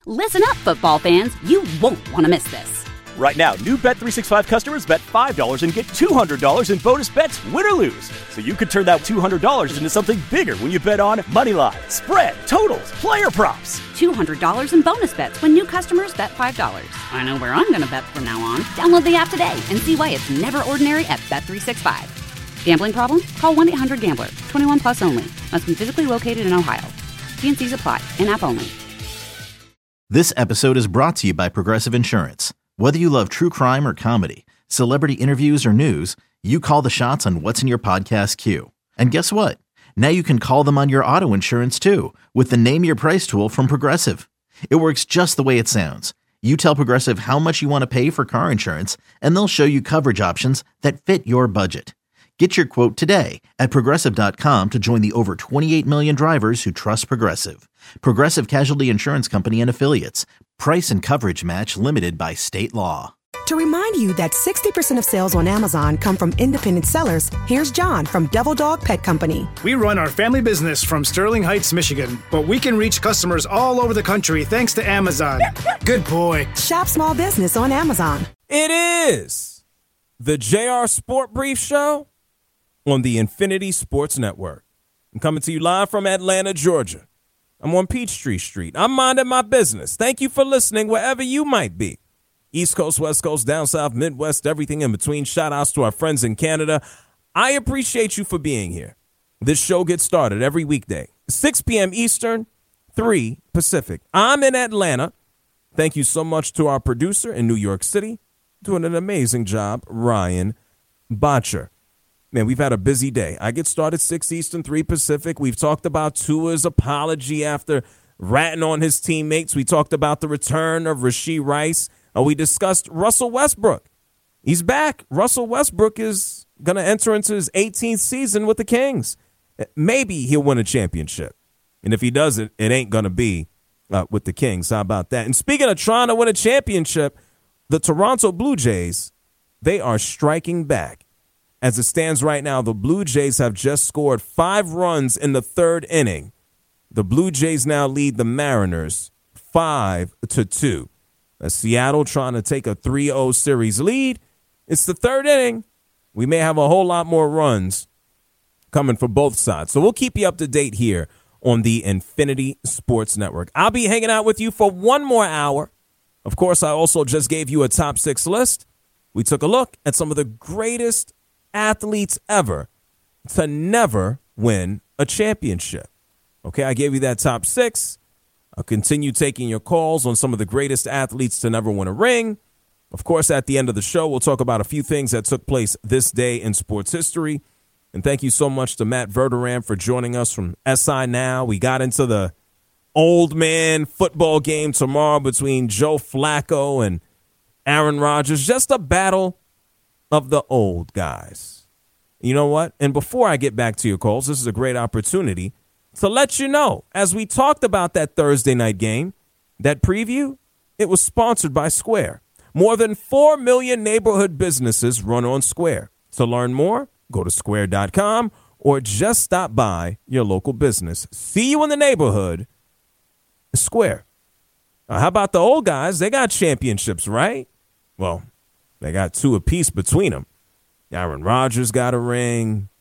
Listen up, football fans. You won't want to miss this. Right now, new Bet365 customers bet $5 and get $200 in bonus bets, win or lose. So you could turn that $200 into something bigger when you bet on moneyline, spread, totals, player props. $200 in bonus bets when new customers bet $5. I know where I'm going to bet from now on. Download the app today and see why it's never ordinary at Bet365. Gambling problem? Call 1-800-GAMBLER. 21 plus only. Must be physically located in Ohio. T&Cs apply. In-app only. This episode is brought to you by Progressive Insurance. Whether you love true crime or comedy, celebrity interviews or news, you call the shots on what's in your podcast queue. And guess what? Now you can call them on your auto insurance too with the Name Your Price tool from Progressive. It works just the way it sounds. You tell Progressive how much you want to pay for car insurance, and they'll show you coverage options that fit your budget. Get your quote today at Progressive.com to join the over 28 million drivers who trust Progressive. Progressive Casualty Insurance Company and Affiliates. Price and coverage match limited by state law. To remind you that 60% of sales on Amazon come from independent sellers, here's John from Devil Dog Pet Company. We run our family business from Sterling Heights, Michigan, but we can reach customers all over the country thanks to Amazon. Good boy. Shop small business on Amazon. It is the JR Sport Brief Show on the Infinity Sports Network. I'm coming to you live from Atlanta, Georgia. I'm on Peachtree Street. I'm minding my business. Thank you for listening wherever you might be. East Coast, West Coast, down south, Midwest, everything in between. Shout outs to our friends in Canada. I appreciate you for being here. This show gets started every weekday, 6 p.m. Eastern, 3 Pacific. I'm in Atlanta. Thank you so much to our producer in New York City, doing an amazing job, Ryan Botcher. Man, we've had a busy day. I get started 6 Eastern, 3 Pacific. We've talked about Tua's apology after ratting on his teammates. We talked about the return of Rashee Rice. We discussed Russell Westbrook. He's back. Russell Westbrook is going to enter into his 18th season with the Kings. Maybe he'll win a championship. And if he doesn't, it ain't going to be with the Kings. How about that? And speaking of trying to win a championship, the Toronto Blue Jays, they are striking back. As it stands right now, the Blue Jays have just scored 5 runs in the third inning. The Blue Jays now lead the Mariners 5-2. Seattle trying to take a 3-0 series lead. It's the third inning. We may have a whole lot more runs coming for both sides. So we'll keep you up to date here on the Infinity Sports Network. I'll be hanging out with you for one more hour. Of course, I also just gave you a top 6 list. We took a look at some of the greatest athletes ever to never win a championship. Okay, I gave you that top 6. I'll continue taking your calls on some of the greatest athletes to never win a ring. Of course, at the end of the show, we'll talk about a few things that took place this day in sports history. And thank you so much to Matt Verderam for joining us from SI Now. We got into the old man football game tomorrow between Joe Flacco and Aaron Rodgers. Just a battle of the old guys. You know what? And before I get back to your calls, this is a great opportunity to let you know, as we talked about that Thursday night game, that preview, it was sponsored by Square. More than 4 million neighborhood businesses run on Square. To learn more, go to square.com or just stop by your local business. See you in the neighborhood. Square. How about the old guys? They got championships, right? Well, they got 2 apiece between them. Aaron Rodgers got a ring.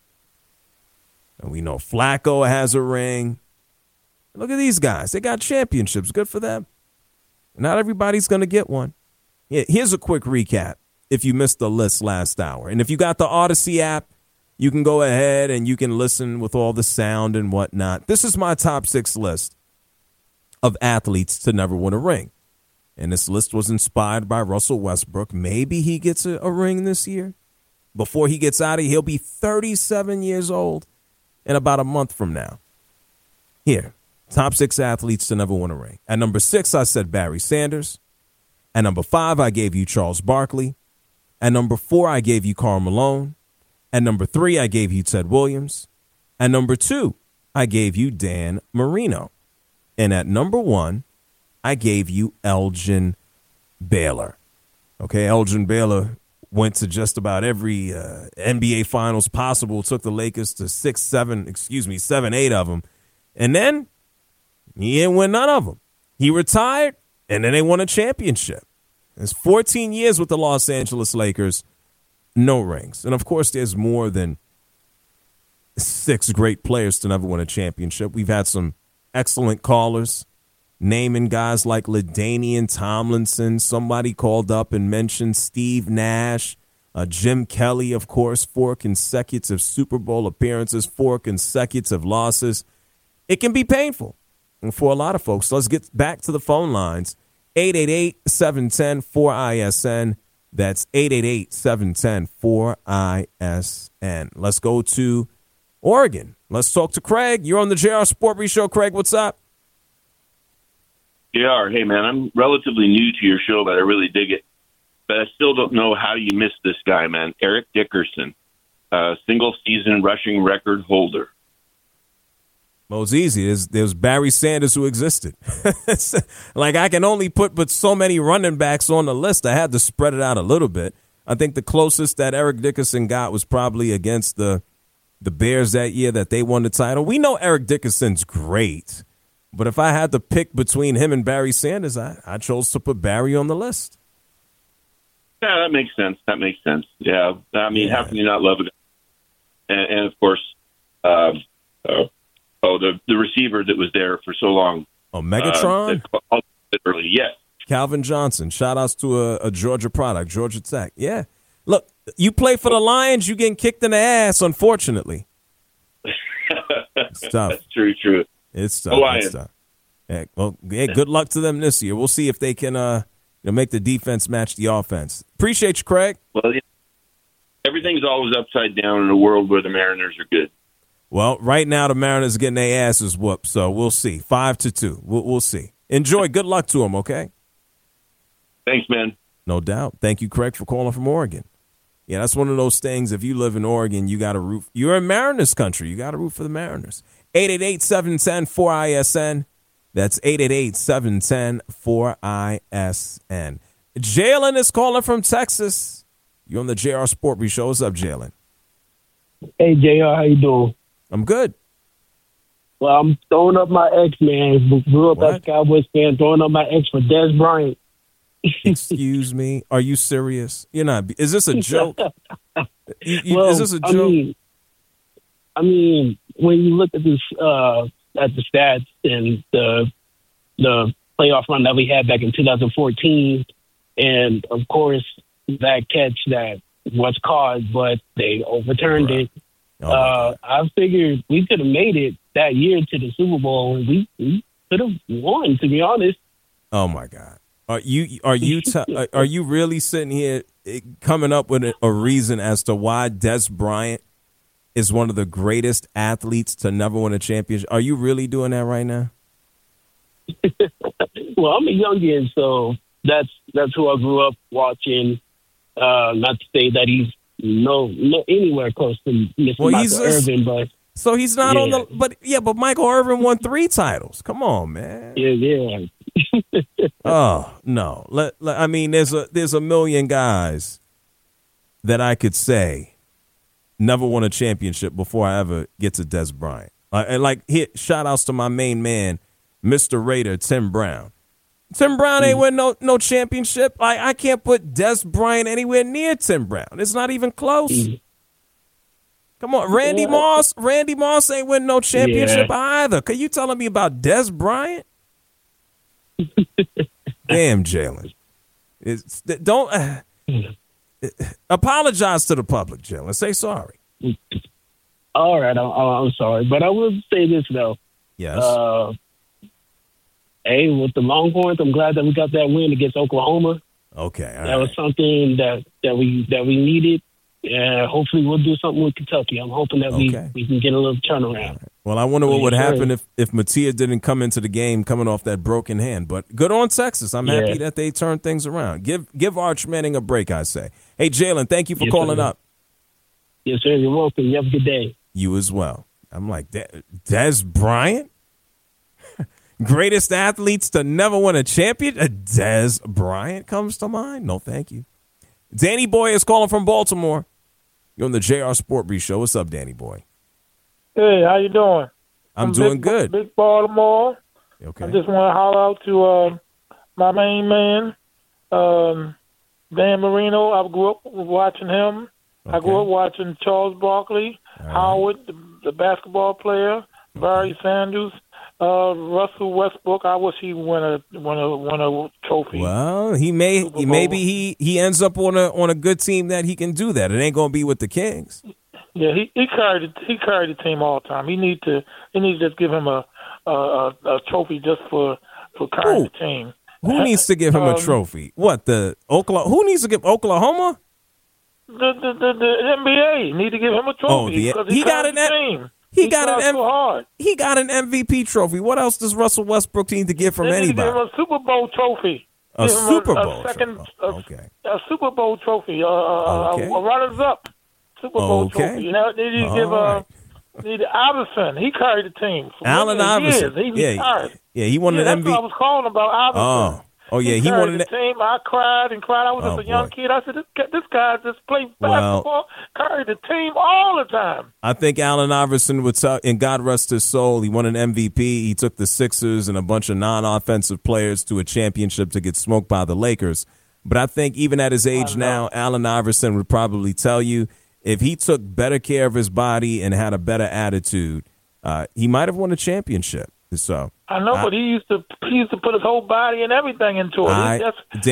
And we know Flacco has a ring. Look at these guys. They got championships. Good for them. Not everybody's going to get one. Here's a quick recap if you missed the list last hour. And if you got the Odyssey app, you can go ahead and you can listen with all the sound and whatnot. This is my top 6 list of athletes to never win a ring. And this list was inspired by Russell Westbrook. Maybe he gets a ring this year. Before he gets out of here, he'll be 37 years old in about a month from now. Here, top 6 athletes to never win a ring. At number 6, I said Barry Sanders. At number 5, I gave you Charles Barkley. At number 4, I gave you Karl Malone. At number 3, I gave you Ted Williams. At number 2, I gave you Dan Marino. And at number 1, I gave you Elgin Baylor. Okay, Elgin Baylor went to just about every NBA Finals possible, took the Lakers to 7, 8 of them. And then he didn't win none of them. He retired, And then they won a championship. It's 14 years with the Los Angeles Lakers, no rings. And, of course, there's more than 6 great players to never win a championship. We've had some excellent callers naming guys like LaDainian Tomlinson. Somebody called up and mentioned Steve Nash, Jim Kelly, of course, 4 consecutive Super Bowl appearances, 4 consecutive losses. It can be painful for a lot of folks. Let's get back to the phone lines. 888-710-4ISN. That's 888-710-4ISN. Let's go to Oregon. Let's talk to Craig. You're on the JR Sport Brief Show. Craig, what's up? JR, hey, man, I'm relatively new to your show, but I really dig it. But I still don't know how you missed this guy, man. Eric Dickerson, single-season rushing record holder. Well, it's easy. There's Barry Sanders who existed. Like, I can only put so many running backs on the list. I had to spread it out a little bit. I think the closest that Eric Dickerson got was probably against the Bears that year that they won the title. We know Eric Dickerson's great, but if I had to pick between him and Barry Sanders, I chose to put Barry on the list. Yeah, that makes sense. Yeah, I mean, how can you not love it? And of course, the receiver that was there for so long. Oh, Megatron? Yes. Calvin Johnson. Shout-outs to a Georgia product, Georgia Tech. Yeah. Look, you play for the Lions, you getting kicked in the ass, unfortunately. It's tough. That's true. It's tough. It's tough. Yeah, well, good luck to them this year. We'll see if they can make the defense match the offense. Appreciate you, Craig. Well, everything's always upside down in a world where the Mariners are good. Well, right now the Mariners are getting their asses whooped, so we'll see. 5-2. We'll see. Enjoy. Good luck to them, okay? Thanks, man. No doubt. Thank you, Craig, for calling from Oregon. Yeah, that's one of those things. If you live in Oregon, you got to root. You're in Mariners country. You got to root for the Mariners. 888-710-4ISN. That's 888-710-4ISN. Jalen is calling from Texas. You're on the JR Sport Brief Show. What's up, Jalen? Hey, JR, how you doing? I'm good. Well, I'm throwing up my ex, man. Grew up as a Cowboys fan, throwing up my ex for Des Bryant. Excuse me? Are you serious? You're not. Is this a joke? Is this a joke? I mean, when you look at this, at the stats and the playoff run that we had back in 2014, and of course that catch that was called, but they overturned it. I figured we could have made it that year to the Super Bowl, and we could have won, to be honest. Oh my God. Are you really sitting here coming up with a reason as to why Des Bryant is one of the greatest athletes to never win a championship? Are you really doing that right now? Well, I'm a youngin, so that's who I grew up watching. Not to say that he's no anywhere close to Mr. Michael Irvin, but so he's not on the. But Michael Irvin won 3 titles. Come on, man. Yeah. Oh no! I mean, there's a million guys that I could say never won a championship before I ever get to Des Bryant. And shout outs to my main man, Mr. Raider, Tim Brown. Tim Brown ain't win no championship. I can't put Des Bryant anywhere near Tim Brown. It's not even close. Come on, Randy Moss. Randy Moss ain't win no championship either. Can you telling me about Des Bryant? Damn, Jalen. Don't apologize to the public, Jalen. Say sorry. All right, I'm sorry, but I will say this though. Yes. Hey, with the Longhorns, I'm glad that we got that win against Oklahoma. Okay, that was something that we needed. Hopefully, we'll do something with Kentucky. I'm hoping that we can get a little turnaround. Right. Well, I wonder what would happen if Mattia didn't come into the game coming off that broken hand. But good on Texas. I'm happy that they turned things around. Give Arch Manning a break, I say. Hey, Jalen, thank you for calling up. Yes, sir. You're welcome. You have a good day. You as well. I'm like, Des Bryant? Greatest athletes to never win a championship? Des Bryant comes to mind? No, thank you. Danny Boy is calling from Baltimore. You're on the JR Sport Brief Show. What's up, Danny Boy? Hey, how you doing? I'm doing good. Big Baltimore. Okay. I just want to holler out to my main man, Dan Marino. I grew up watching him. Okay. I grew up watching Charles Barkley, Howard, the basketball player, Barry Sanders, Russell Westbrook. I wish he won a trophy. Well, maybe he ends up on a good team that he can do that. It ain't gonna be with the Kings. Yeah, he carried the team all the time. He need to just give him a trophy just for carrying the team. Who needs to give him a trophy? What, the Oklahoma? Who needs to give Oklahoma? The NBA need to give him a trophy because he got an team. He got an MVP trophy. What else does Russell Westbrook need to get from anybody? Give him a Super Bowl trophy. A Super Bowl a Super Bowl trophy. A runners up Super Bowl trophy. You know, they need to give Iverson. He carried the team. Allen Iverson. He won an MVP. That's what I was calling about Iverson. He won the team. I cried and cried. I was just a young kid. I said, this guy just played basketball, carried the team all the time. I think Allen Iverson would tell, and God rest his soul, he won an MVP. He took the Sixers and a bunch of non-offensive players to a championship to get smoked by the Lakers. But I think even at his age now, Allen Iverson would probably tell you if he took better care of his body and had a better attitude, he might have won a championship. So I know, but he used to put his whole body and everything into it.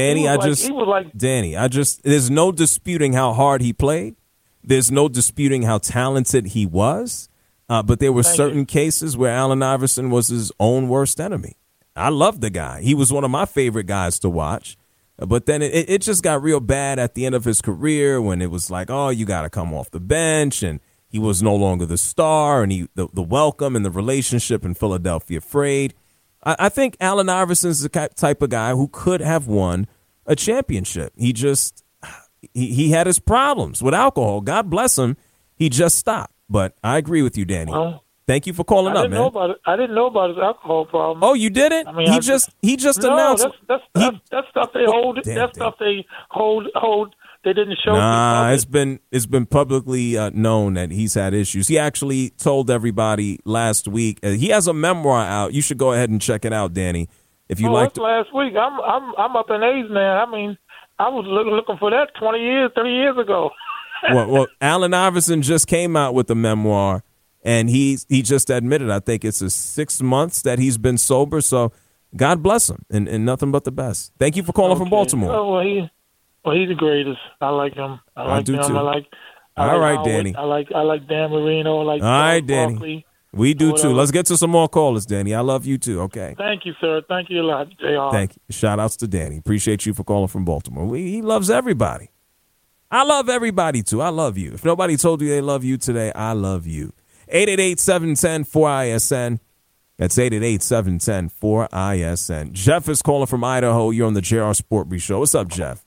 There's no disputing how hard he played. There's no disputing how talented he was. But there were certain cases where Allen Iverson was his own worst enemy. I loved the guy. He was one of my favorite guys to watch. But then it just got real bad at the end of his career when it was like, oh, you got to come off the bench, and he was no longer the star, and the welcome and the relationship in Philadelphia frayed. I think Allen Iverson's the type of guy who could have won a championship. He had his problems with alcohol. God bless him. He just stopped. But I agree with you, Danny. Thank you for calling up, man. I didn't know about his alcohol problem. Oh, you didn't? I mean, he just announced. That's stuff they hold. That's stuff they hold. They didn't show. Nah, it's been publicly known that he's had issues. He actually told everybody last week. He has a memoir out. You should go ahead and check it out, Danny. If you like. Last week. I'm up in age now. I mean, I was looking for that 30 years ago. well, Allen Iverson just came out with a memoir, and he just admitted, I think it's 6 months that he's been sober. So God bless him, and nothing but the best. Thank you for calling from Baltimore. Oh, well, he's the greatest. I like him. I do him. Too. All right, Danny. I like Dan Marino. All right, Danny. Barkley. We do too. Let's get to some more callers, Danny. I love you too. Okay. Thank you, sir. Thank you a lot, JR. Thank you. Shout outs to Danny. Appreciate you for calling from Baltimore. He loves everybody. I love everybody too. I love you. If nobody told you they love you today, I love you. 888-710-4ISN. That's 888-710-4ISN. Jeff is calling from Idaho. You're on the JR Sport Brief Show. What's up, Jeff?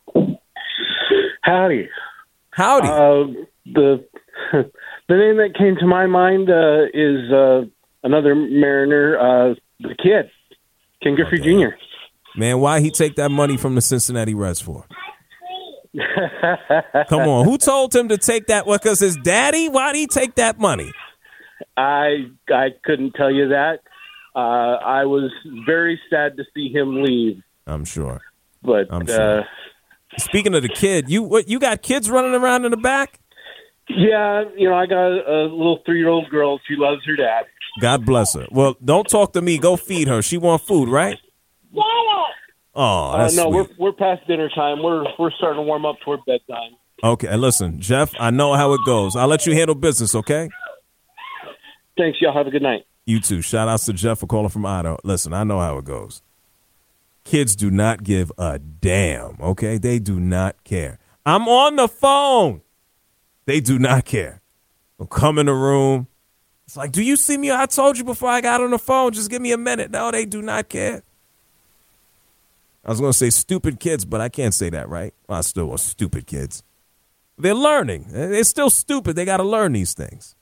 Howdy. The name that came to my mind is another Mariner, the kid, Ken Griffey Jr. Man, why he take that money from the Cincinnati Reds for? Come on, who told him to take that? Well, because his daddy? Why'd he take that money? I couldn't tell you that. I was very sad to see him leave. I'm sure. But sure. Speaking of the kid, you got kids running around in the back? Yeah, I got a little 3-year-old girl. She loves her dad. God bless her. Well, don't talk to me. Go feed her. She want food, right? Yeah. Oh, that's no, sweet. we're past dinner time. We're starting to warm up toward bedtime. Okay, listen, Jeff, I know how it goes. I'll let you handle business, okay? Thanks, y'all. Have a good night. You too. Shout outs to Jeff for calling from Idaho. Listen, I know how it goes. Kids do not give a damn, okay? They do not care. I'm on the phone. They do not care. They'll come in the room. It's like, do you see me? I told you before I got on the phone. Just give me a minute. No, they do not care. I was going to say stupid kids, but I can't say that, right? Well, I still want stupid kids. They're learning. They're still stupid. They got to learn these things.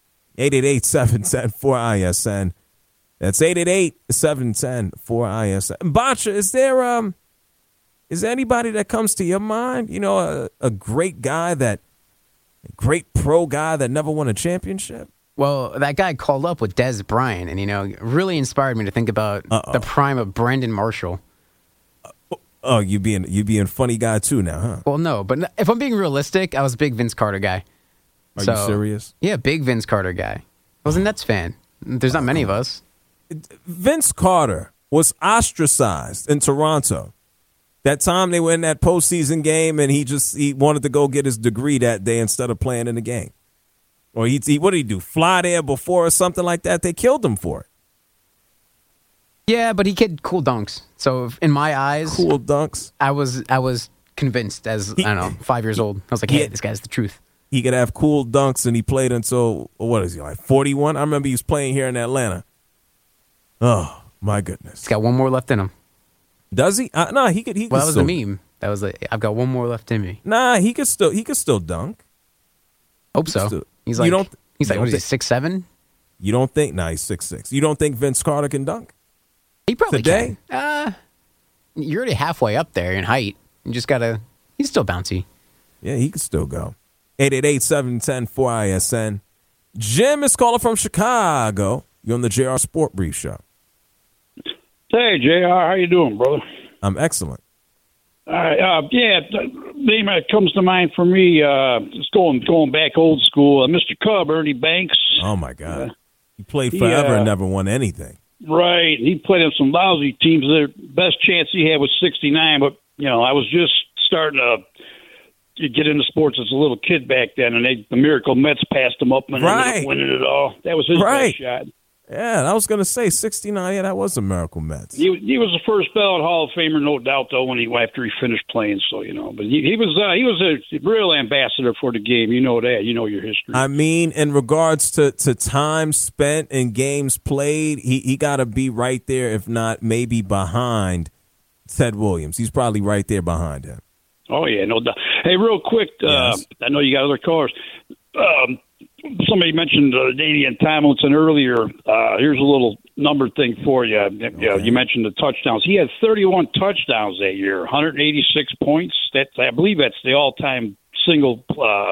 888-710-4ISN. That's 888-710-4ISN. Bacha, is there anybody that comes to your mind? A great guy a great pro guy that never won a championship? Well, that guy called up with Des Bryant, and, really inspired me to think about the prime of Brandon Marshall. Oh, you being funny guy too now, huh? Well, no, but if I'm being realistic, I was a big Vince Carter guy. Are you serious? Yeah, big Vince Carter guy. I was a Nets fan. There's not many of us. Vince Carter was ostracized in Toronto. That time they were in that postseason game, and he wanted to go get his degree that day instead of playing in the game. Or what did he do? Fly there before or something like that? They killed him for it. Yeah, but he had cool dunks. So in my eyes, cool dunks. I was convinced as I don't know, 5 years old. I was like, hey, this guy's the truth. He could have cool dunks, and he played until what is he like 41? I remember he was playing here in Atlanta. Oh my goodness, he's got one more left in him. Does he? No, he could. Well, that was the meme. That was I've got one more left in me. Nah, he could still dunk. Hope so. He's like, what is he, 6'7"? You don't think? Nah, he's 6'6". You don't think Vince Carter can dunk? He probably can. You're already halfway up there in height. You just gotta. He's still bouncy. Yeah, he could still go. 888-710-4ISN. Jim is calling from Chicago. You're on the JR Sport Brief Show. Hey, JR, how you doing, brother? I'm excellent. The name that comes to mind for me, just going back old school, Mr. Cub, Ernie Banks. Oh, my God. He played forever and never won anything. Right. He played on some lousy teams. The best chance he had was 69, but, I was just starting to get into sports as a little kid back then, and the Miracle Mets passed him up and ended up winning it all. That was his best shot. Yeah, I was going to say 69. Yeah, that was the Miracle Mets. He was the first ballot Hall of Famer, no doubt, though, after he finished playing. So but he was a real ambassador for the game. You know that. You know your history. I mean, in regards to time spent and games played, he got to be right there, if not maybe behind Ted Williams. He's probably right there behind him. Oh yeah, no doubt. Hey, real quick, yes. I know you got other callers. Somebody mentioned Damian Tomlinson earlier. Here's a little number thing for you. Okay. You mentioned the touchdowns. He had 31 touchdowns that year, 186 points. I believe that's the all-time single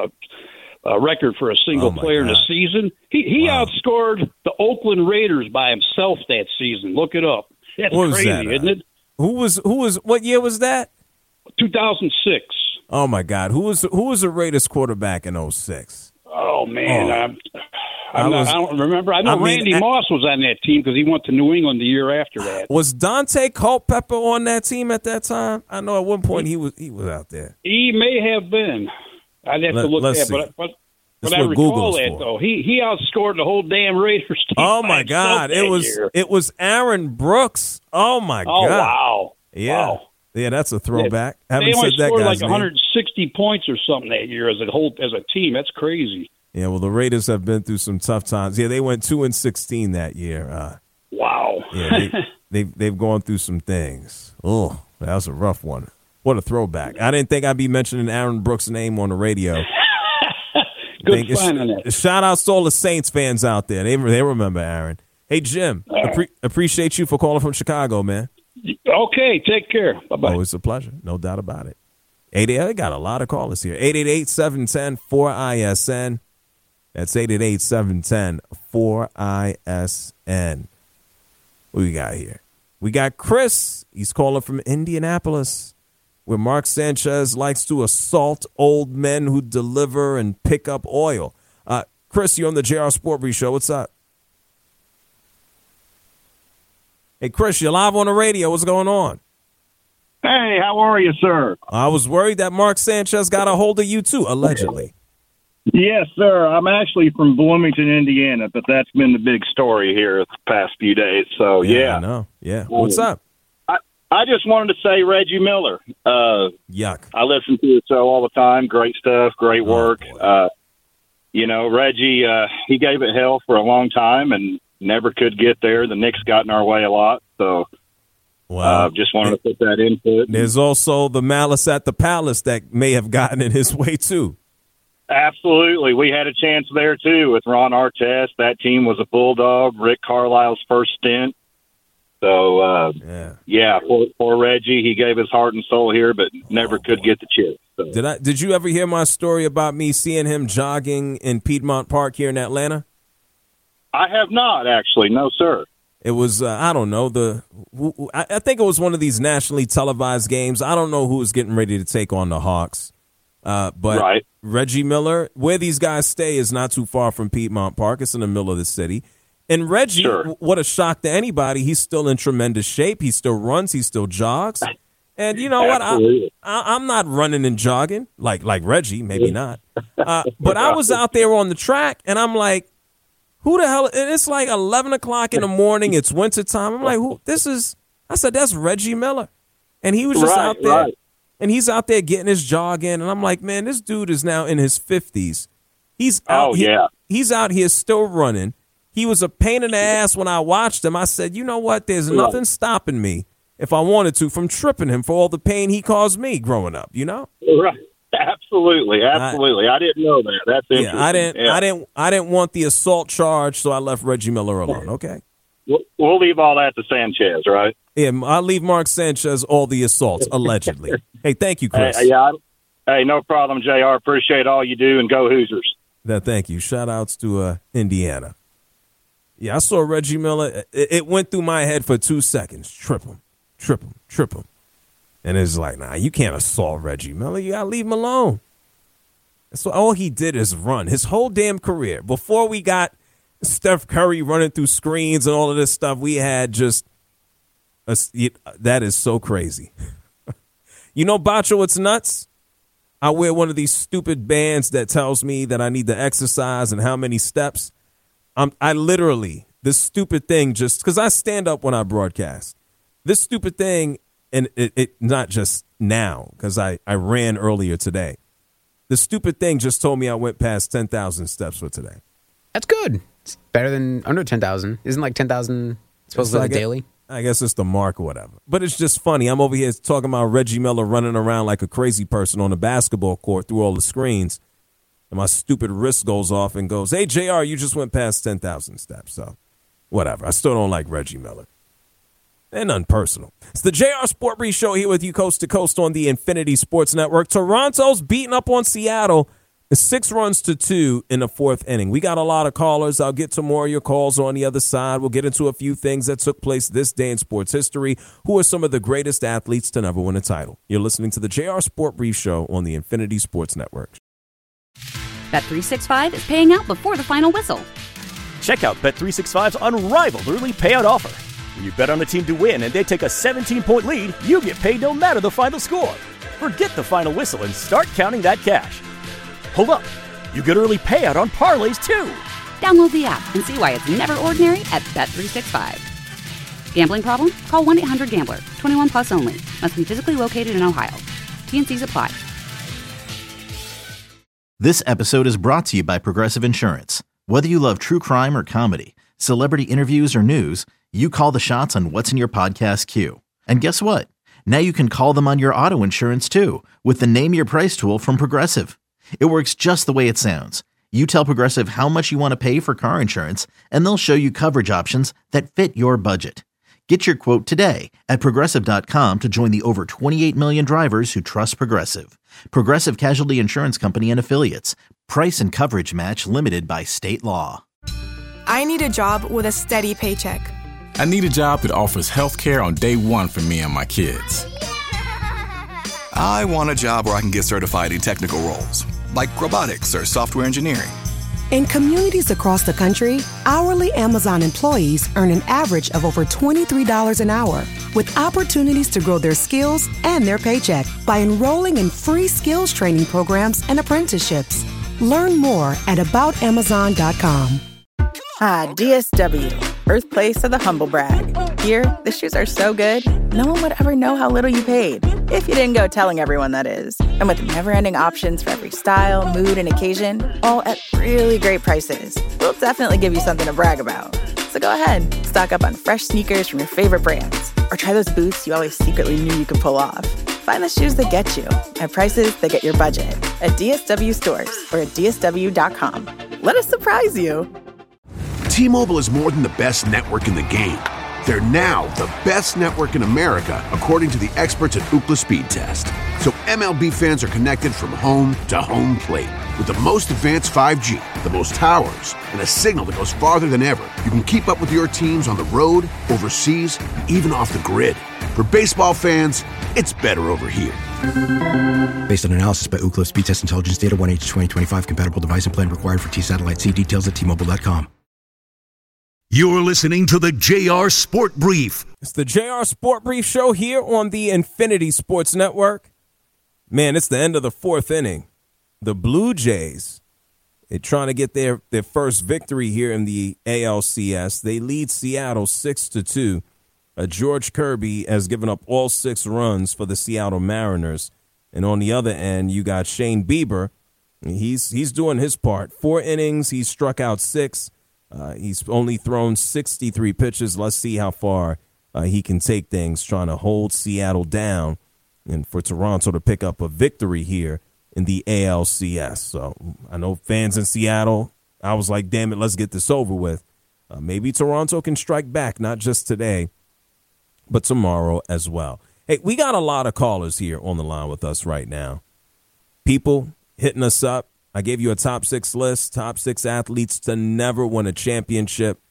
record for a single player in a season. He outscored the Oakland Raiders by himself that season. Look it up. That's crazy, isn't it? Who was? What year was that? 2006. Oh my God! Who was the Raiders quarterback in 06? Oh man, I don't remember. I know Randy Moss was on that team because he went to New England the year after that. Was Dante Culpepper on that team at that time? I know at one point he was out there. He may have been. I'd have to look at it, but I recall that though. He outscored the whole damn Raiders team. Oh my God! It was Aaron Brooks. Oh my God! Oh wow! Yeah. Wow. Yeah, that's a throwback. They only scored like 160 points or something that year as a team. That's crazy. Yeah, well, the Raiders have been through some tough times. Yeah, they went 2-16 that year. Wow. Yeah, they've gone through some things. Oh, that was a rough one. What a throwback! I didn't think I'd be mentioning Aaron Brooks' name on the radio. Good finding it. Shout out to all the Saints fans out there. They remember Aaron. Hey Jim, appreciate you for calling from Chicago, man. Okay, take care. Bye-bye. Always a pleasure. No doubt about it. I got a lot of callers here. 888-710-4ISN. That's 888-710-4ISN. What we got here? We got Chris. He's calling from Indianapolis, where Mark Sanchez likes to assault old men who deliver and pick up oil. Chris, you're on the JR Sport Brief Show. What's up? Hey, Chris, you're live on the radio. What's going on? Hey, how are you, sir? I was worried that Mark Sanchez got a hold of you, too, allegedly. Yes, sir. I'm actually from Bloomington, Indiana, but that's been the big story here the past few days. So, yeah. I know. Yeah. What's up? I just wanted to say Reggie Miller. Yuck. I listen to the show all the time. Great stuff. Great work. Reggie, he gave it hell for a long time and never could get there. The Knicks got in our way a lot, so just wanted to put that input. There's also the malice at the palace that may have gotten in his way, too. Absolutely. We had a chance there, too, with Ron Artest. That team was a bulldog, Rick Carlisle's first stint. So, poor Reggie. He gave his heart and soul here, but never could get the chip. So. Did you ever hear my story about me seeing him jogging in Piedmont Park here in Atlanta? I have not, actually. No, sir. It was, I don't know, I think it was one of these nationally televised games. I don't know who was getting ready to take on the Hawks. But Reggie Miller, where these guys stay is not too far from Piedmont Park. It's in the middle of the city. And Reggie, what a shock to anybody, he's still in tremendous shape. He still runs. He still jogs. And you know what? I'm not running and jogging like Reggie, maybe not. But I was out there on the track, and I'm like, who the hell? And it's like 11 o'clock in the morning. It's wintertime. I'm like, who? I said, that's Reggie Miller. And he was just out there. And he's out there getting his jog in. And I'm like, man, this dude is now in his 50s. He's out, he's out here still running. He was a pain in the ass when I watched him. I said, you know what? There's nothing stopping me, if I wanted to, from tripping him for all the pain he caused me growing up, you know? Right. Absolutely. I didn't know that. That's interesting. I didn't want the assault charge, so I left Reggie Miller alone, okay? We'll leave all that to Sanchez, right? Yeah, I'll leave Mark Sanchez all the assaults, allegedly. Hey, thank you, Chris. Hey, no problem, JR. Appreciate all you do, and go Hoosiers. Thank you. Shout-outs to Indiana. Yeah, I saw Reggie Miller. It went through my head for 2 seconds. Trip him. And it's like, nah, you can't assault Reggie Miller. You got to leave him alone. So all he did is run his whole damn career. Before we got Steph Curry running through screens and all of this stuff, we had just that is so crazy. You know, Bacho, it's nuts. I wear one of these stupid bands that tells me that I need to exercise and how many steps. I literally, this stupid thing, just because I stand up when I broadcast, this stupid thing, and it not just now, because I ran earlier today. The stupid thing just told me I went past 10,000 steps for today. That's good. It's better than under 10,000. Isn't like 10,000 supposed to be daily? I guess it's the mark or whatever. But it's just funny. I'm over here talking about Reggie Miller running around like a crazy person on a basketball court through all the screens. And my stupid wrist goes off and goes, hey, JR, you just went past 10,000 steps. So whatever. I still don't like Reggie Miller. And unpersonal. It's the JR Sport Brief Show here with you coast to coast on the Infinity Sports Network. Toronto's beating up on Seattle. It's 6-2 in the fourth inning. We got a lot of callers. I'll get to more of your calls on the other side. We'll get into a few things that took place this day in sports history. Who are some of the greatest athletes to never win a title? You're listening to the JR Sport Brief Show on the Infinity Sports Network. Bet365 is paying out before the final whistle. Check out Bet365's unrivaled early payout offer. When you bet on a team to win and they take a 17-point lead, you get paid no matter the final score. Forget the final whistle and start counting that cash. Hold up. You get early payout on parlays, too. Download the app and see why it's never ordinary at Bet365. Gambling problem? Call 1-800-GAMBLER. 21 plus only. Must be physically located in Ohio. T&Cs apply. This episode is brought to you by Progressive Insurance. Whether you love true crime or comedy, celebrity interviews or news, you call the shots on what's in your podcast queue. And guess what? Now you can call them on your auto insurance, too, with the Name Your Price tool from Progressive. It works just the way it sounds. You tell Progressive how much you want to pay for car insurance, and they'll show you coverage options that fit your budget. Get your quote today at Progressive.com to join the over 28 million drivers who trust Progressive. Progressive Casualty Insurance Company and Affiliates. Price and coverage match limited by state law. I need a job with a steady paycheck. I need a job that offers health care on day one for me and my kids. I want a job where I can get certified in technical roles, like robotics or software engineering. In communities across the country, hourly Amazon employees earn an average of over $23 an hour, with opportunities to grow their skills and their paycheck by enrolling in free skills training programs and apprenticeships. Learn more at aboutamazon.com. Ah, DSW, birthplace of the humble brag. Here, the shoes are so good, no one would ever know how little you paid. If you didn't go telling everyone, that is. And with never-ending options for every style, mood, and occasion, all at really great prices, we'll definitely give you something to brag about. So go ahead, stock up on fresh sneakers from your favorite brands, or try those boots you always secretly knew you could pull off. Find the shoes that get you at prices that get your budget at DSW stores or at DSW.com. Let us surprise you. T-Mobile is more than the best network in the game. They're now the best network in America, according to the experts at Ookla Speed Test. So MLB fans are connected from home to home plate. With the most advanced 5G, the most towers, and a signal that goes farther than ever, you can keep up with your teams on the road, overseas, and even off the grid. For baseball fans, it's better over here. Based on analysis by Ookla Speed Test Intelligence Data, 1H2025 compatible device and plan required for T-Satellite. See details at T-Mobile.com. You're listening to the JR Sport Brief. It's the JR Sport Brief show here on the Infinity Sports Network. Man, it's the end of the fourth inning. The Blue Jays, they're trying to get their first victory here in the ALCS. They lead Seattle 6-2. George Kirby has given up all 6 runs for the Seattle Mariners. And on the other end, you got Shane Bieber. He's doing his part. 4 innings, he struck out 6. He's only thrown 63 pitches. Let's see how far he can take things, trying to hold Seattle down and for Toronto to pick up a victory here in the ALCS. So I know fans in Seattle, I was like, damn it, let's get this over with. Maybe Toronto can strike back, not just today, but tomorrow as well. Hey, we got a lot of callers here on the line with us right now. People hitting us up. I gave you a top 6 list, top 6 athletes to never win a championship.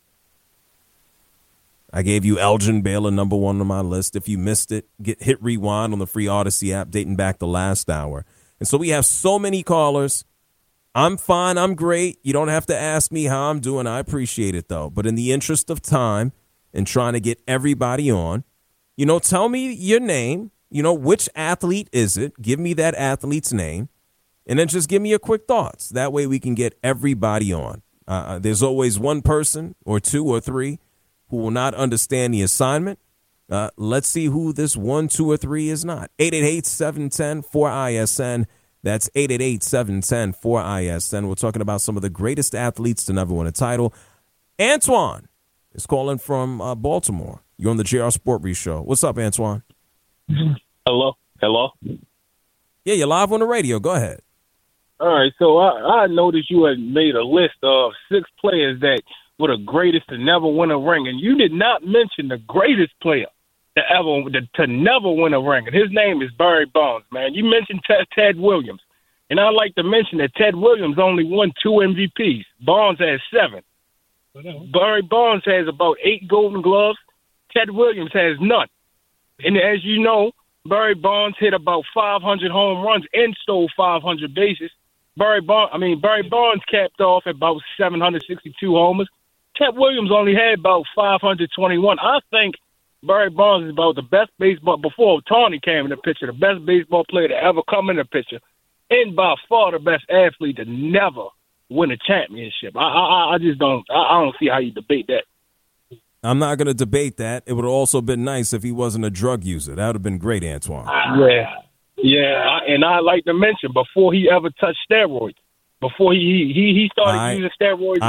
I gave you Elgin Baylor, number 1 on my list. If you missed it, hit rewind on the free Odyssey app dating back the last hour. And so we have so many callers. I'm fine. I'm great. You don't have to ask me how I'm doing. I appreciate it, though. But in the interest of time and trying to get everybody on, tell me your name. Which athlete is it? Give me that athlete's name. And then just give me your quick thoughts. That way we can get everybody on. There's always one person or 2 or 3 who will not understand the assignment. Let's see who this 1, 2, or 3 is not. 888-710-4ISN. That's 888-710-4ISN. We're talking about some of the greatest athletes to never win a title. Antoine is calling from Baltimore. You're on the JR Sport Brief Show. What's up, Antoine? Hello? Yeah, you're live on the radio. Go ahead. All right, so I noticed you had made a list of 6 players that were the greatest to never win a ring, and you did not mention the greatest player to never win a ring, and his name is Barry Bonds, man. You mentioned Ted Williams, and I'd like to mention that Ted Williams only won 2 MVPs. Bonds has 7. Barry Bonds has about 8 Golden Gloves. Ted Williams has none. And as you know, Barry Bonds hit about 500 home runs and stole 500 bases. Barry Bonds capped off at about 762 homers. Ted Williams only had about 521. I think Barry Bonds is about the best baseball, before Tawny came in the picture, the best baseball player to ever come in the picture, and by far the best athlete to never win a championship. I just don't see how you debate that. I'm not going to debate that. It would have also been nice if he wasn't a drug user. That would have been great, Antoine. Yeah, and I like to mention, before he ever touched steroids, before he started using steroids.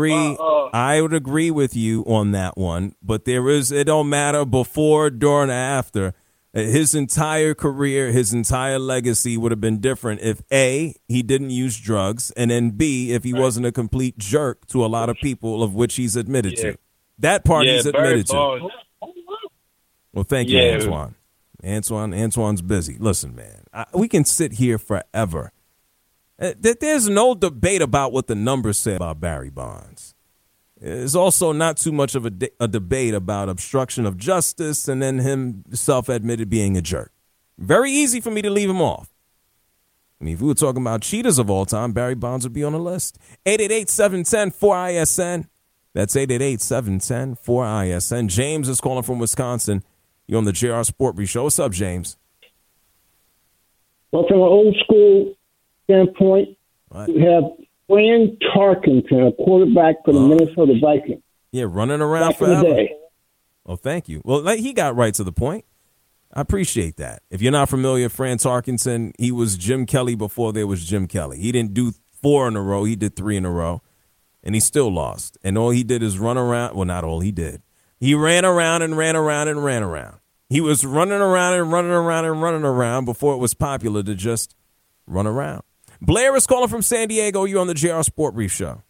I would agree with you on that one, but it don't matter before, during, or after. His entire career, his entire legacy would have been different if A, he didn't use drugs, and then B, if he wasn't a complete jerk to a lot of people, of which he's admitted to. That part he's admitted to. Well, thank you, Antoine. Antoine's busy. Listen, man, we can sit here forever. There's no debate about what the numbers say about Barry Bonds. There's also not too much of a debate about obstruction of justice and then him self-admitted being a jerk. Very easy for me to leave him off. I mean, if we were talking about cheaters of all time, Barry Bonds would be on the list. 888-710-4ISN. That's 888-710-4ISN. James is calling from Wisconsin. You're on the JR Sport Brief Show. What's up, James? Well, from an old school standpoint, we have Fran Tarkenton, a quarterback for the Minnesota Vikings. Yeah, running around forever. Oh, thank you. Well, he got right to the point. I appreciate that. If you're not familiar, Fran Tarkenton, he was Jim Kelly before there was Jim Kelly. He didn't do 4 in a row. He did 3 in a row, and he still lost. And all he did is run around. Well, not all he did. He ran around and ran around and ran around. He was running around and running around and running around before it was popular to just run around. Blair is calling from San Diego. You're on the JR Sport Brief Show.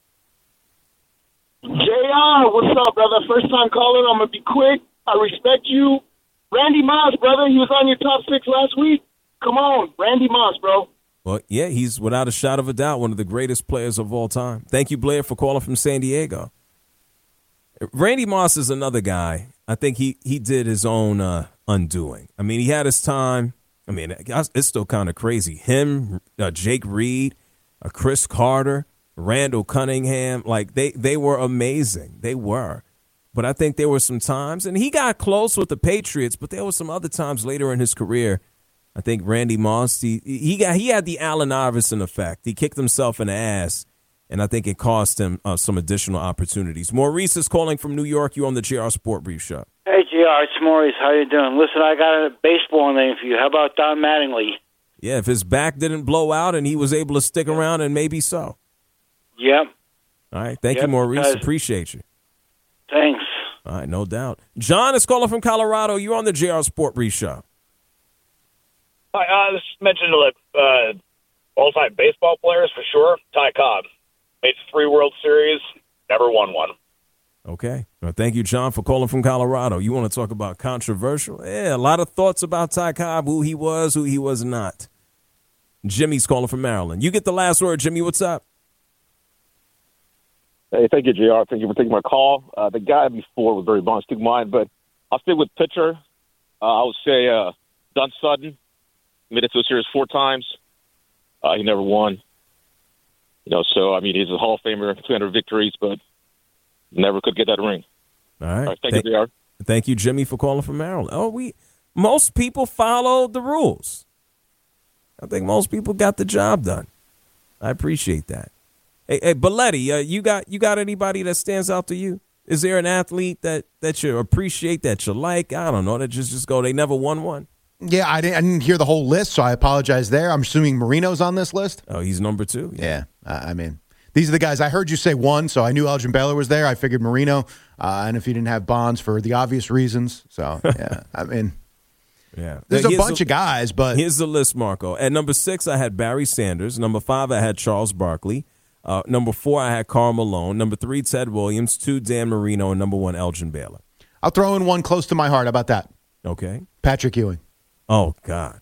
JR, what's up, brother? First time calling. I'm going to be quick. I respect you. Randy Moss, brother. He was on your top 6 last week. Come on, Randy Moss, bro. Well, yeah, he's without a shadow of a doubt one of the greatest players of all time. Thank you, Blair, for calling from San Diego. Randy Moss is another guy. I think he did his own undoing. I mean, he had his time. I mean, it's still kind of crazy. Him, Jake Reed, Chris Carter, Randall Cunningham, like they were amazing. They were. But I think there were some times, and he got close with the Patriots, but there were some other times later in his career. I think Randy Moss, he had the Allen Iverson effect. He kicked himself in the ass, and I think it cost him some additional opportunities. Maurice is calling from New York. You're on the JR Sport Brief Show. Hey, JR, it's Maurice. How you doing? Listen, I got a baseball name for you. How about Don Mattingly? Yeah, if his back didn't blow out and he was able to stick around, and maybe so. Yep. All right. Thank you, Maurice. Appreciate you. Thanks. All right, no doubt. John is calling from Colorado. You're on the JR Sport Brief Show. Hi, I just mentioned all-time baseball players for sure. Ty Cobb made 3 World Series, never won one. Okay. Well, thank you, John, for calling from Colorado. You want to talk about controversial? Yeah, a lot of thoughts about Ty Cobb, who he was not. Jimmy's calling from Maryland. You get the last word, Jimmy. What's up? Hey, thank you, JR. Thank you for taking my call. The guy before was very Von Stugmine, but I'll stay with pitcher. I would say Don Sutton made it to a series 4 times. He never won. So, I mean, he's a Hall of Famer, 200 victories, but never could get that ring. All right. All right, thank you, JR. Thank you, Jimmy, for calling from Maryland. Most people followed the rules. I think most people got the job done. I appreciate that. Hey, Belletti, you got anybody that stands out to you? Is there an athlete that you appreciate, that you like? I don't know, that just go, they never won one? Yeah, I didn't hear the whole list, so I apologize there. I'm assuming Marino's on this list. Oh, he's number 2? Yeah. I mean, these are the guys. I heard you say 1, so I knew Elgin Baylor was there. I figured Marino, and if you didn't have Bonds for the obvious reasons. So, yeah, I mean, yeah, there's a bunch of guys, but. Here's the list, Marco. At number 6, I had Barry Sanders. Number 5, I had Charles Barkley. Number 4, I had Karl Malone. Number 3, Ted Williams. 2, Dan Marino. And number 1, Elgin Baylor. I'll throw in one close to my heart. How about that? Okay. Patrick Ewing. Oh, God.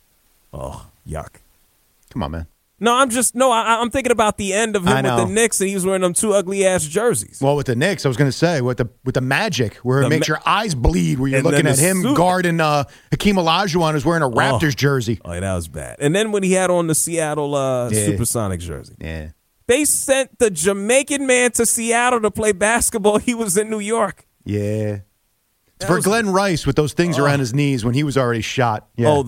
Oh, yuck. Come on, man. No, I'm thinking about the end of him with the Knicks, and he was wearing them 2 ugly-ass jerseys. Well, with the Knicks, I was going to say, with the Magic, where it makes your eyes bleed, where you're looking at him guarding Hakeem Olajuwon, who's wearing a Raptors jersey. Oh, that was bad. And then when he had on the Seattle Supersonics jersey. Yeah. They sent the Jamaican man to Seattle to play basketball. He was in New York. Yeah. For Glenn Rice with those things around his knees when he was already shot. Yeah. Oh,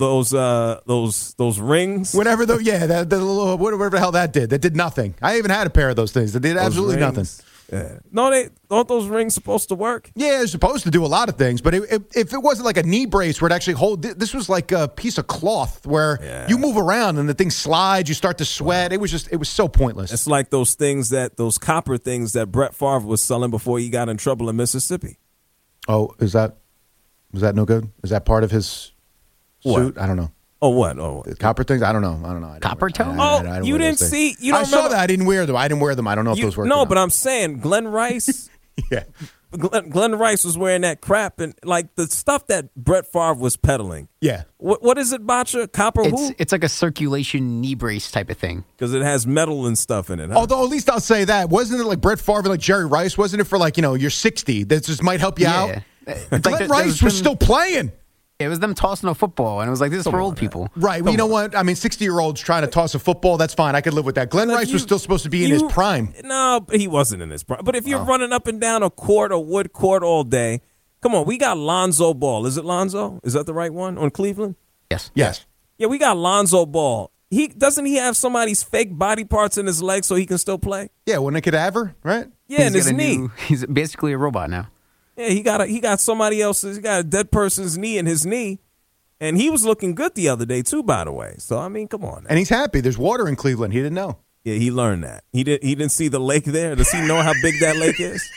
those rings? Whatever whatever the hell that did. That did nothing. I even had a pair of those things that did absolutely nothing. Yeah. No, aren't those rings supposed to work? Yeah, they're supposed to do a lot of things, but if it wasn't like a knee brace where it actually this was like a piece of cloth where you move around and the thing slides, you start to sweat. It was so pointless. It's like those those copper things that Brett Favre was selling before he got in trouble in Mississippi. that no good? Is that part of his suit? I don't know. Oh, what? Oh, the copper things? I don't know. Copper toe? Oh, you didn't see? You don't I saw that. I didn't wear them. I don't know if those were. No, but I'm saying Glenn Rice. Yeah. Glenn Rice was wearing that crap and like the stuff that Brett Favre was peddling. Yeah. What is it, Bacha? Copper who? It's like a circulation knee brace type of thing. Because it has metal and stuff in it. Huh? Although at least I'll say that. Wasn't it like Brett Favre and like Jerry Rice? Wasn't it for like, you're 60? That just might help you out? Glenn Rice was still playing. It was them tossing a football, and it was like, this is for old people. Right. Well, you know what? I mean, 60-year-olds trying to toss a football, that's fine. I could live with that. Glenn Rice was still supposed to be in his prime. No, he wasn't in his prime. But if you're running up and down a wood court all day, come on, we got Lonzo Ball. Is it Lonzo? Is that the right one on Cleveland? Yes. Yeah, we got Lonzo Ball. Doesn't he have somebody's fake body parts in his leg so he can still play? Yeah, when a cadaver, right? Yeah, in his knee. He's basically a robot now. Yeah, he got somebody else's. He got a dead person's knee in his knee, and he was looking good the other day too. By the way, so I mean, come on. Now. And he's happy. There's water in Cleveland. He didn't know. Yeah, he learned that. He didn't see the lake there. Does he know how big that lake is?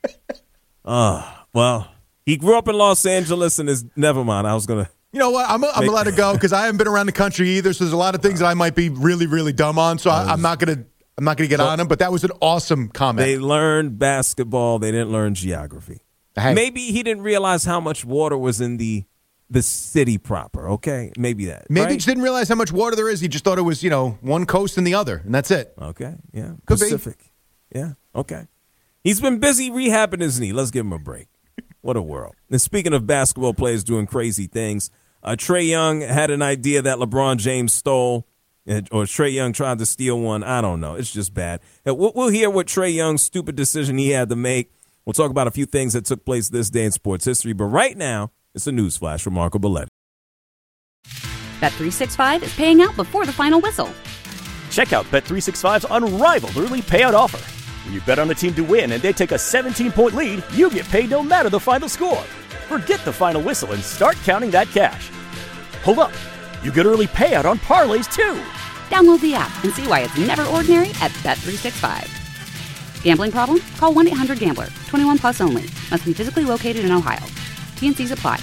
Well, he grew up in Los Angeles, and is never mind. I was gonna. You know what? I'm gonna let it go because I haven't been around the country either. So there's a lot of things that I might be really, really dumb on. So I'm not gonna get on him. But that was an awesome comment. They learned basketball. They didn't learn geography. Hey. Maybe he didn't realize how much water was in the the city proper, okay? Maybe that. Maybe right? he just didn't realize how much water there is. He just thought it was, one coast and the other, and that's it. Okay, yeah. Could Pacific. Yeah, okay. He's been busy rehabbing his knee. Let's give him a break. What a world. And speaking of basketball players doing crazy things, Trae Young had an idea that LeBron James stole, or Trae Young tried to steal one. I don't know. It's just bad. We'll hear what Trae Young's stupid decision he had to make. We'll talk about a few things that took place this day in sports history. But right now, it's a news flash from Marco Belletti. Bet365 is paying out before the final whistle. Check out Bet365's unrivaled early payout offer. When you bet on a team to win and they take a 17-point lead, you get paid no matter the final score. Forget the final whistle and start counting that cash. Hold up. You get early payout on parlays, too. Download the app and see why it's never ordinary at Bet365. Gambling problem? Call 1-800-GAMBLER. 21 plus only. Must be physically located in Ohio. T&Cs apply.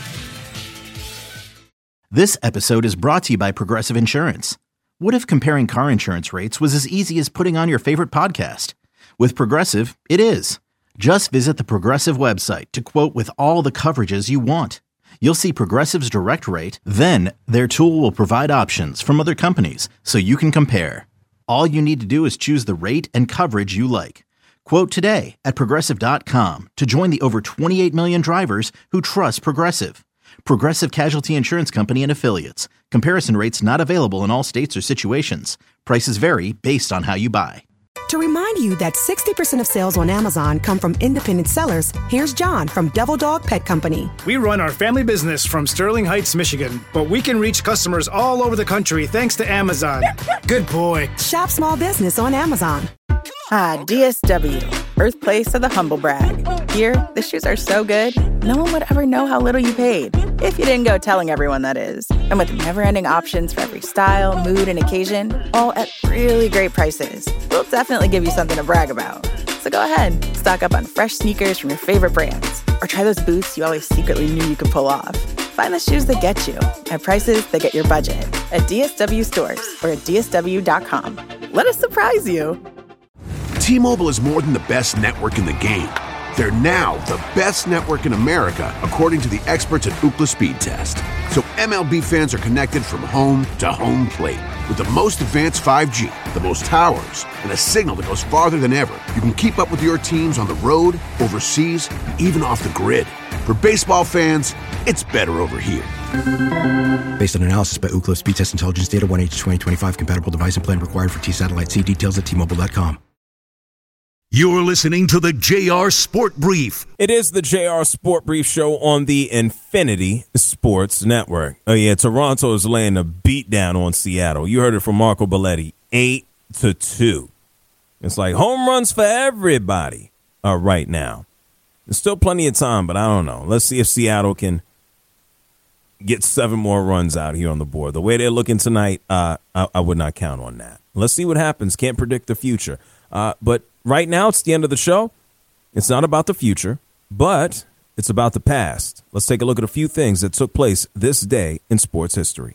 This episode is brought to you by Progressive Insurance. What if comparing car insurance rates was as easy as putting on your favorite podcast? With Progressive, it is. Just visit the Progressive website to quote with all the coverages you want. You'll see Progressive's direct rate, then their tool will provide options from other companies so you can compare. All you need to do is choose the rate and coverage you like. Quote today at Progressive.com to join the over 28 million drivers who trust Progressive. Progressive Casualty Insurance Company and Affiliates. Comparison rates not available in all states or situations. Prices vary based on how you buy. To remind you that 60% of sales on Amazon come from independent sellers, here's John from Devil Dog Pet Company. We run our family business from Sterling Heights, Michigan, but we can reach customers all over the country thanks to Amazon. Good boy. Shop small business on Amazon. DSW, birthplace of the humble brag. Here, the shoes are so good, no one would ever know how little you paid. If you didn't go telling everyone, that is. And with never-ending options for every style, mood, and occasion, all at really great prices, we'll definitely give you something to brag about. So go ahead, stock up on fresh sneakers from your favorite brands, or try those boots you always secretly knew you could pull off. Find the shoes that get you at prices that get your budget at DSW stores or at DSW.com. Let us surprise you. T-Mobile is more than the best network in the game. They're now the best network in America, according to the experts at Ookla Speed Test. So MLB fans are connected from home to home plate. With the most advanced 5G, the most towers, and a signal that goes farther than ever, you can keep up with your teams on the road, overseas, and even off the grid. For baseball fans, it's better over here. Based on analysis by Ookla Speed Test Intelligence Data, 1H2025 compatible device and plan required for T-Satellite. See details at T-Mobile.com. You're listening to the JR Sport Brief. It is the JR Sport Brief show on the Infinity Sports Network. Oh, yeah, Toronto is laying a beat down on Seattle. You heard it from Marco Belletti, 8-2. It's like home runs for everybody right now. There's still plenty of time, but I don't know. Let's see if Seattle can get 7 more runs out here on the board. The way they're looking tonight, I would not count on that. Let's see what happens. Can't predict the future. But right now, it's the end of the show. It's not about the future, but it's about the past. Let's take a look at a few things that took place this day in sports history.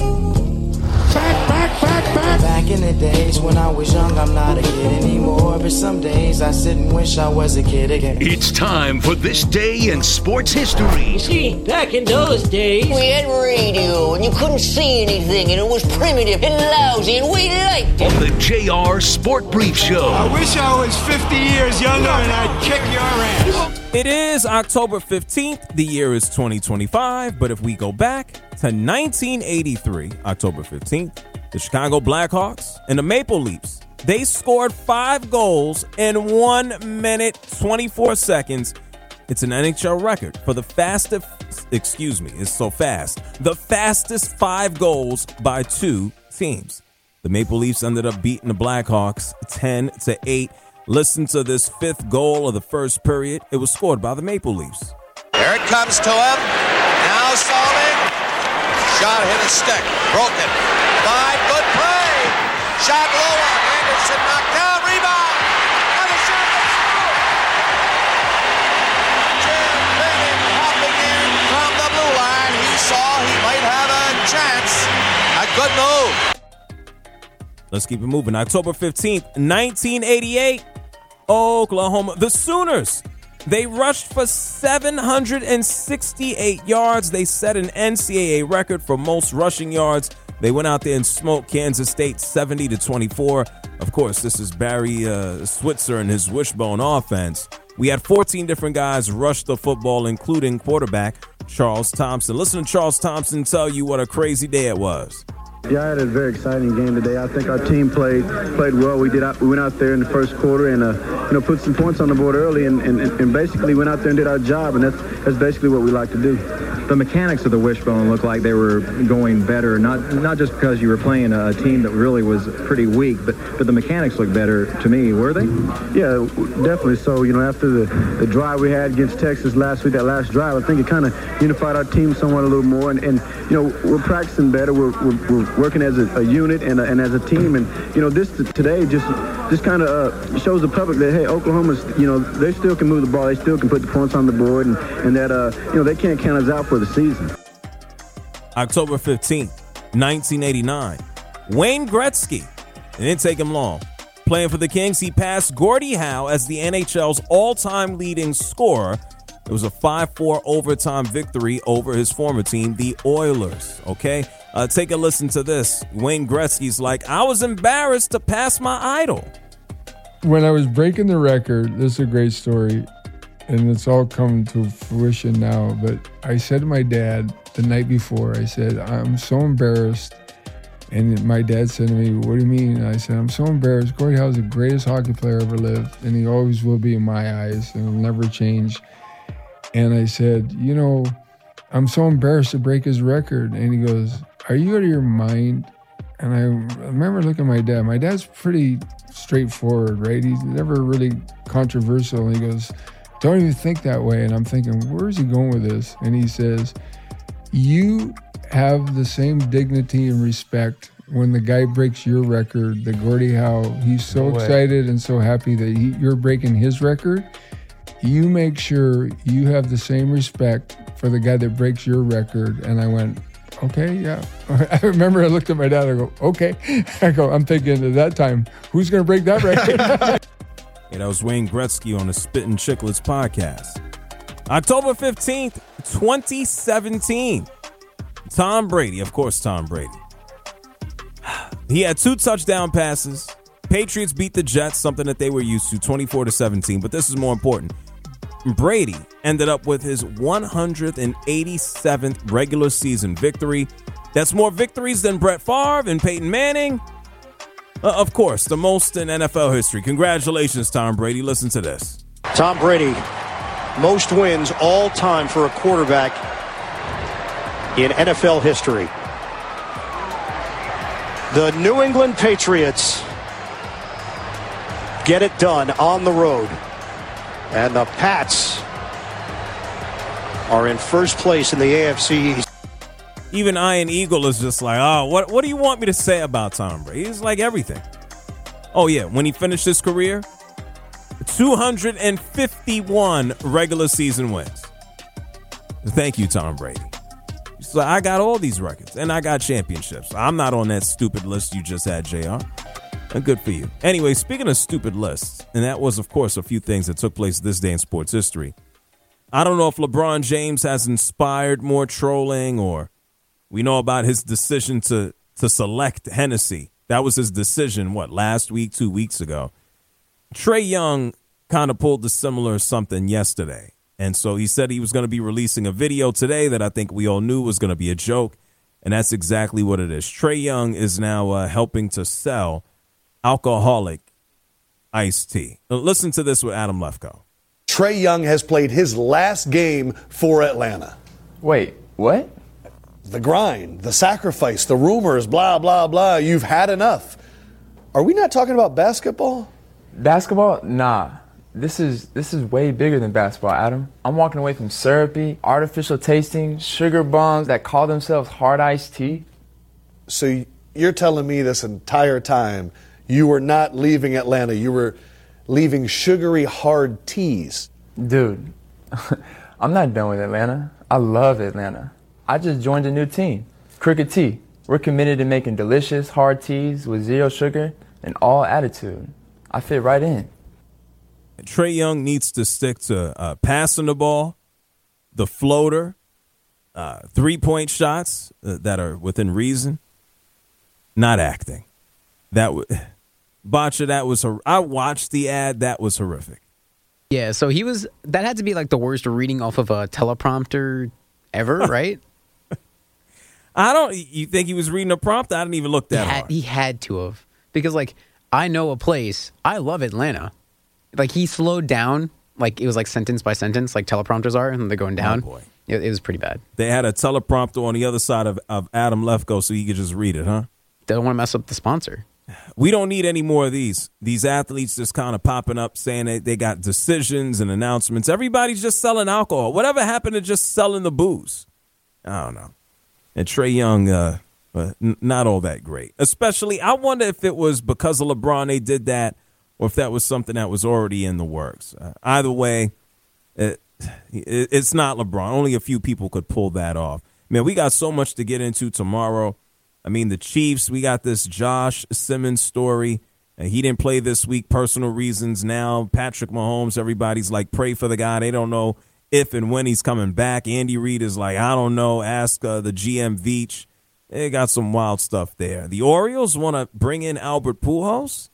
Back in the days when I was young, I'm not a kid anymore. But some days I sit and wish I was a kid again. It's time for This Day in Sports History. See, back in those days, we had radio and you couldn't see anything and it was primitive and lousy and we liked it. On the JR Sport Brief Show. I wish I was 50 years younger and I'd kick your ass. It is October 15th. The year is 2025. But if we go back to 1983, October 15th, the Chicago Blackhawks and the Maple Leafs, they scored 5 goals in 1 minute, 24 seconds. It's an NHL record for the fastest, it's so fast, the fastest 5 goals by 2 teams. The Maple Leafs ended up beating the Blackhawks 10-8. Listen to this 5th goal of the first period. It was scored by the Maple Leafs. There it comes to him. Now Salming. Shot hit a stick. Broken. 5, good play. Shot low on Anderson. Knocked down. Rebound. And a shot that's through. Jim Benning hopping in from the blue line. He saw he might have a chance. A good move. Let's keep it moving. October 15th, 1988, Oklahoma. The Sooners They rushed for 768 yards. They set an NCAA record for most rushing yards. They went out there and smoked Kansas State 70-24. Of course, this is Barry Switzer and his wishbone offense. We had 14 different guys rush the football, including quarterback Charles Thompson. Listen to Charles Thompson tell you what a crazy day it was. Yeah, I had a very exciting game today. I think our team played well. We went out there in the first quarter and put some points on the board early and basically went out there and did our job, and that's basically what we like to do. The mechanics of the wishbone looked like they were going better, not just because you were playing a team that really was pretty weak, but the mechanics looked better to me. Were they? Yeah, definitely so. After the drive we had against Texas last week, that last drive, I think it kind of unified our team somewhat a little more, and we're practicing better. We're working as a unit and as a team, and this today just kind of shows the public that, hey, Oklahoma's, they still can move the ball, they still can put the points on the board, and that they can't count us out for the season. October 15th, 1989, Wayne Gretzky. It didn't take him long. Playing for the Kings, he passed Gordie Howe as the NHL's all-time leading scorer. It was a 5-4 overtime victory over his former team, the Oilers. Okay? Take a listen to this. Wayne Gretzky's like, I was embarrassed to pass my idol. When I was breaking the record, this is a great story, and it's all come to fruition now, but I said to my dad the night before, I said, I'm so embarrassed. And my dad said to me, what do you mean? And I said, I'm so embarrassed. Gordie Howe's the greatest hockey player ever lived, and he always will be in my eyes, and he'll never change. And I said, I'm so embarrassed to break his record. And he goes, are you out of your mind? And I remember looking at my dad. My dad's pretty straightforward, right? He's never really controversial. And he goes, don't even think that way. And I'm thinking, where's he going with this? And he says, you have the same dignity and respect when the guy breaks your record, the Gordie Howe. He's so excited and so happy that you're breaking his record. You make sure you have the same respect for the guy that breaks your record. And I went, okay, yeah. I remember I looked at my dad, I go, okay. I'm thinking at that time, who's going to break that record? That was Wayne Gretzky on the Spittin' Chicklets podcast. October 15th, 2017. Tom Brady, of course, Tom Brady. He had 2 touchdown passes. Patriots beat the Jets, something that they were used to, 24-17. But this is more important. Brady ended up with his 187th regular season victory. That's more victories than Brett Favre and Peyton Manning. Of course, the most in NFL history. Congratulations, Tom Brady. Listen to this. Tom Brady, most wins all time for a quarterback in NFL history. The New England Patriots get it done on the road. And the Pats are in first place in the AFC East. Even Iron Eagle is just like, oh, what do you want me to say about Tom Brady? He's like everything. Oh, yeah, when he finished his career, 251 regular season wins. Thank you, Tom Brady. So I got all these records, and I got championships. I'm not on that stupid list you just had, JR. Good for you. Anyway, speaking of stupid lists, and that was, of course, a few things that took place this day in sports history. I don't know if LeBron James has inspired more trolling, or we know about his decision to select Hennessy. That was his decision, last week, 2 weeks ago. Trae Young kind of pulled a similar something yesterday. And so he said he was going to be releasing a video today that I think we all knew was going to be a joke. And that's exactly what it is. Trae Young is now helping to sell alcoholic iced tea. Now, listen to this with Adam Lefkoe. Trae Young has played his last game for Atlanta. Wait, what? The grind, the sacrifice, the rumors, blah, blah, blah. You've had enough. Are we not talking about basketball? Basketball? Nah. This is way bigger than basketball, Adam. I'm walking away from syrupy, artificial tasting, sugar bombs that call themselves hard iced tea. So you're telling me this entire time you were not leaving Atlanta. You were leaving sugary hard teas. Dude, I'm not done with Atlanta. I love Atlanta. I just joined a new team, Crooked Tea. We're committed to making delicious hard teas with zero sugar and all attitude. I fit right in. Trae Young needs to stick to passing the ball, the floater, 3-point shots that are within reason, not acting. Botcha, I watched the ad. That was horrific. Yeah, so that had to be like the worst reading off of a teleprompter ever, right? You think he was reading a prompt? I didn't even look that hard. He had to have. Because, like, I know a place. I love Atlanta. Like, he slowed down. Like, it was like sentence by sentence, like teleprompters are, and they're going down. Oh, boy. It was pretty bad. They had a teleprompter on the other side of Adam Lefkoe so he could just read it, huh? They don't want to mess up the sponsor. We don't need any more of these athletes just kind of popping up saying they got decisions and announcements. Everybody's just selling alcohol. Whatever happened to just selling the booze? I don't know. And Trae Young, not all that great. Especially, I wonder if it was because of LeBron they did that or if that was something that was already in the works. Either way, it's not LeBron. Only a few people could pull that off. Man, we got so much to get into tomorrow. I mean, the Chiefs, we got this Josh Simmons story. He didn't play this week, personal reasons. Now, Patrick Mahomes, everybody's like, pray for the guy. They don't know if and when he's coming back. Andy Reid is like, I don't know. Ask the GM Veach. They got some wild stuff there. The Orioles want to bring in Albert Pujols.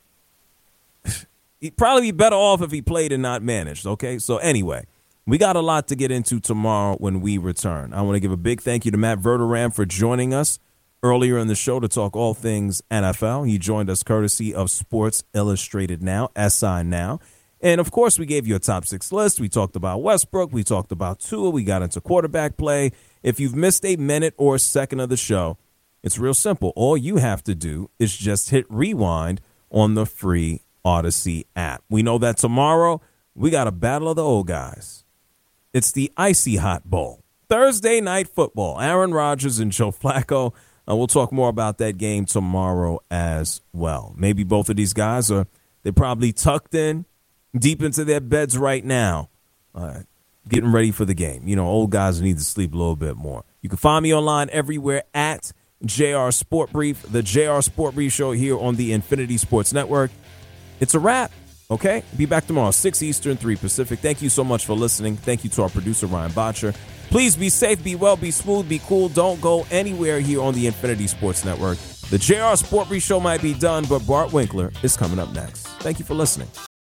He'd probably be better off if he played and not managed, okay? So anyway, we got a lot to get into tomorrow when we return. I want to give a big thank you to Matt Verderam for joining us earlier in the show to talk all things NFL. He joined us courtesy of Sports Illustrated Now, SI Now. And, of course, we gave you a top 6 list. We talked about Westbrook. We talked about Tua. We got into quarterback play. If you've missed a minute or a second of the show, it's real simple. All you have to do is just hit rewind on the free Odyssey app. We know that tomorrow we got a battle of the old guys. It's the Icy Hot Bowl. Thursday night football. Aaron Rodgers and Joe Flacco. We'll talk more about that game tomorrow as well. Maybe both of these guys they're probably tucked in deep into their beds right now, getting ready for the game. You know, old guys need to sleep a little bit more. You can find me online everywhere at JR Sport Brief, the JR Sport Brief show here on the Infinity Sports Network. It's a wrap, okay? Be back tomorrow, 6 Eastern, 3 Pacific. Thank you so much for listening. Thank you to our producer, Ryan Botcher. Please be safe, be well, be smooth, be cool. Don't go anywhere here on the Infinity Sports Network. The JR Sport Brief show might be done, but Bart Winkler is coming up next. Thank you for listening.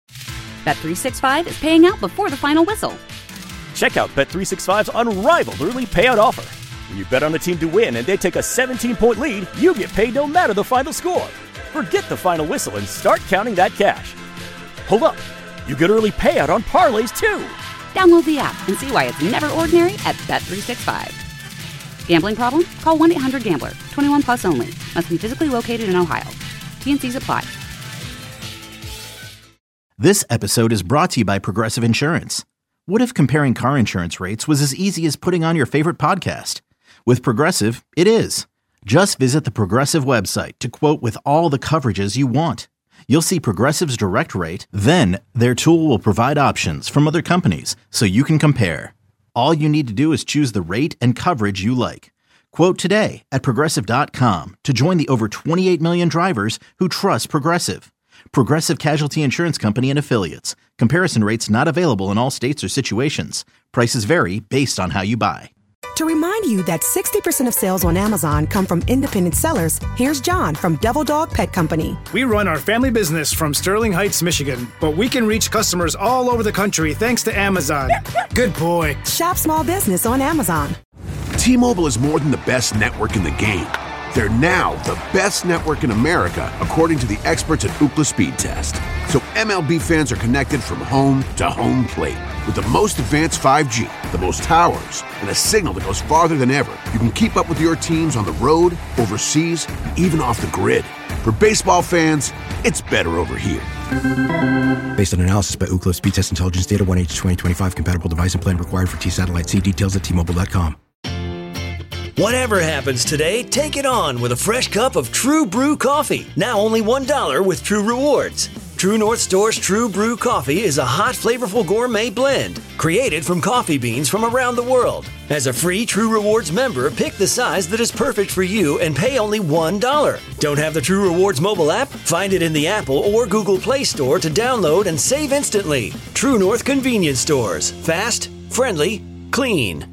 Bet365 is paying out before the final whistle. Check out Bet365's unrivaled early payout offer. When you bet on a team to win and they take a 17-point lead, you get paid no matter the final score. Forget the final whistle and start counting that cash. Hold up. You get early payout on parlays, too. Download the app and see why it's never ordinary at Bet365. Gambling problem? Call 1-800-GAMBLER. 21 plus only. Must be physically located in Ohio. T&Cs apply. This episode is brought to you by Progressive Insurance. What if comparing car insurance rates was as easy as putting on your favorite podcast? With Progressive, it is. Just visit the Progressive website to quote with all the coverages you want. You'll see Progressive's direct rate, then their tool will provide options from other companies so you can compare. All you need to do is choose the rate and coverage you like. Quote today at Progressive.com to join the over 28 million drivers who trust Progressive. Progressive Casualty Insurance Company and Affiliates. Comparison rates not available in all states or situations. Prices vary based on how you buy. To remind you that 60% of sales on Amazon come from independent sellers, here's John from Devil Dog Pet Company. We run our family business from Sterling Heights, Michigan, but we can reach customers all over the country thanks to Amazon. Good boy. Shop small business on Amazon. T-Mobile is more than the best network in the game. They're now the best network in America, according to the experts at Ookla Speed Test. So MLB fans are connected from home to home plate. With the most advanced 5G, the most towers, and a signal that goes farther than ever, you can keep up with your teams on the road, overseas, and even off the grid. For baseball fans, it's better over here. Based on analysis by Ookla Speed Test Intelligence Data 1H2025 compatible device and plan required for T-Satellite. See details at T-Mobile.com. Whatever happens today, take it on with a fresh cup of True Brew coffee. Now only $1 with True Rewards. True North Store's True Brew Coffee is a hot, flavorful gourmet blend created from coffee beans from around the world. As a free True Rewards member, pick the size that is perfect for you and pay only $1. Don't have the True Rewards mobile app? Find it in the Apple or Google Play Store to download and save instantly. True North Convenience Stores. Fast, friendly, clean.